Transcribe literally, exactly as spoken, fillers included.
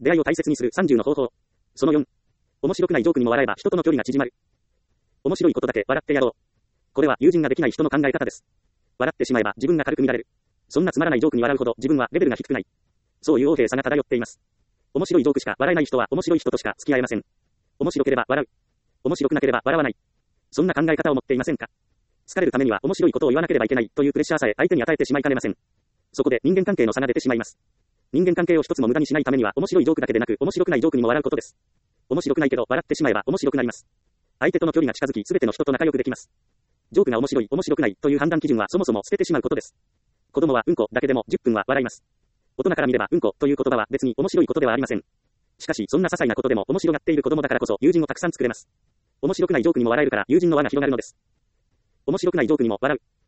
出会いを大切にするさんじゅうの方法。そのよん。面白くないジョークにも笑えば人との距離が縮まる。面白いことだけ笑ってやろう。これは友人ができない人の考え方です。笑ってしまえば自分が軽く見られる。そんなつまらないジョークに笑うほど自分はレベルが低くない。そういう横柄さが漂っています。面白いジョークしか笑えない人は面白い人としか付き合えません。面白ければ笑う。面白くなければ笑わない。そんな考え方を持っていませんか？疲れるためには面白いことを言わなければいけないというプレッシャーさえ相手に与えてしまいかねません。そこで人間関係の差が出てしまいます。人間関係を一つも無駄にしないためには面白いジョークだけでなく面白くないジョークにも笑うことです。面白くないけど笑ってしまえば面白くなります。相手との距離が近づき全ての人と仲良くできます。ジョークが面白い、面白くないという判断基準はそもそも捨ててしまうことです。子供はうんこだけでもじゅっぷんは笑います。大人から見ればうんこという言葉は別に面白いことではありません。しかしそんな些細なことでも面白がっている子供だからこそ友人をたくさん作れます。面白くないジョークにも笑えるから友人の輪が広がるのです。面白くないジョークにも笑う。